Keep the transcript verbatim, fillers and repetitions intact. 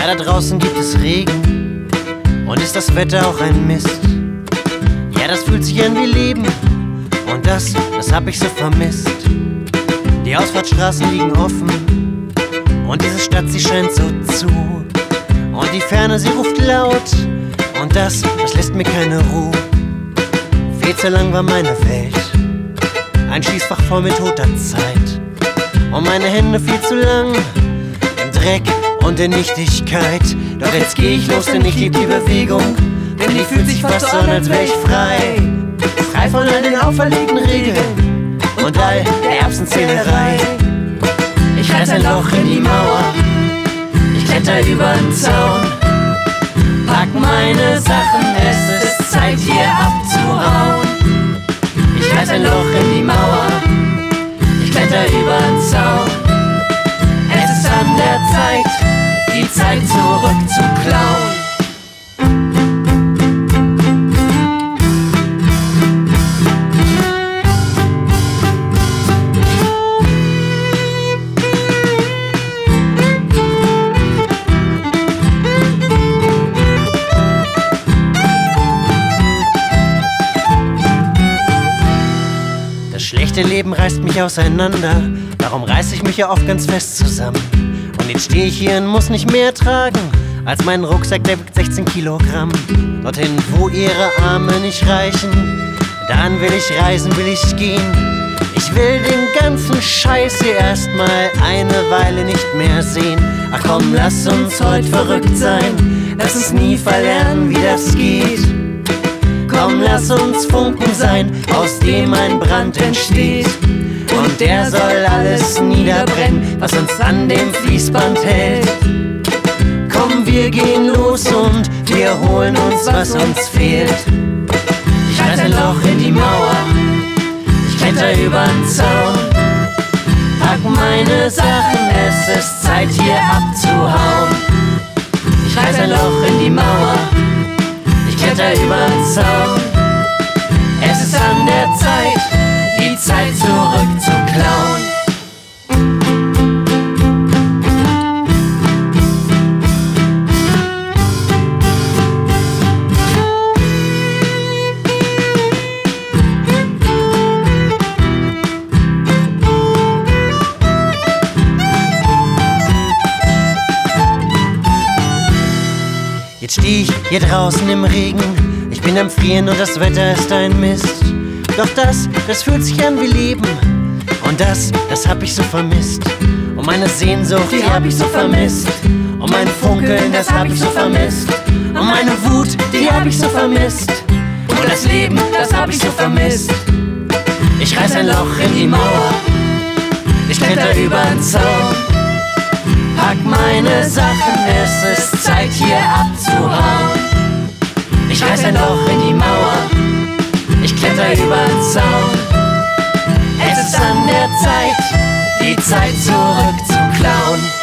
da draußen gibt es Regen und ist das Wetter auch ein Mist. Ja, das fühlt sich an wie Leben und das, das hab ich so vermisst. Die Ausfahrtsstraßen liegen offen und diese Stadt, sie scheint so zu. Und die Ferne, sie ruft laut und das, das lässt mir keine Ruhe. Viel zu lang war meine Welt ein Schießfach voll mit toter Zeit und meine Hände viel zu lang im Dreck und in Nichtigkeit. Doch jetzt geh ich los, denn ich lieb die Bewegung, denn die fühlt sich fast so an, als wär ich frei. Frei von all den auferlegten Regeln und all der Erbsenzählerei. Ich reiß ein Loch in die Mauer, ich kletter über den Zaun, pack meine Sachen, es ist Zeit hier abzuhauen. Ich reiß ein Loch in die Mauer, ich kletter über den Zaun. Es ist an der Zeit, die Zeit zurückzuklauen. Das schlechte Leben reißt mich auseinander, darum reiß ich mich ja oft ganz fest zusammen. Und jetzt steh ich hier und muss nicht mehr tragen als meinen Rucksack, der wiegt sechzehn Kilogramm. Dorthin, wo ihre Arme nicht reichen, dahin will ich reisen, will ich gehen. Ich will den ganzen Scheiß hier erstmal eine Weile nicht mehr sehen. Ach komm, lass uns heute verrückt sein, lass uns nie verlernen, wie das geht. Komm, lass uns Funken sein, aus dem ein Brand entsteht. Und der soll alles niederbrennen, was uns an dem Fließband hält. Komm, wir gehen los und wir holen uns, was uns fehlt. Ich reiß ein Loch in die Mauer, ich kletter übern Zaun, pack meine Sachen, es ist Zeit hier abzuhauen. Ich reiß ein Loch in die Mauer, ich kletter übern Zaun. Es ist an der Zeit, die Zeit zurückzuklauen. Jetzt steh ich hier draußen im Regen, ich bin am Frieren und das Wetter ist ein Mist. Doch das, das fühlt sich an wie Leben und das, das hab ich so vermisst. Und meine Sehnsucht, die hab ich so vermisst. Und mein Funkeln, das hab ich so vermisst. Und meine Wut, die hab ich so vermisst. Und das Leben, das hab ich so vermisst. Ich reiß ein Loch in die Mauer, ich kletter übern Zaun, pack meine Sachen, es ist Zeit hier abzuhauen. Ich reiß ein Loch in die Mauer, ich kletter übern Zaun. Es ist an der Zeit, die Zeit zurückzuklauen.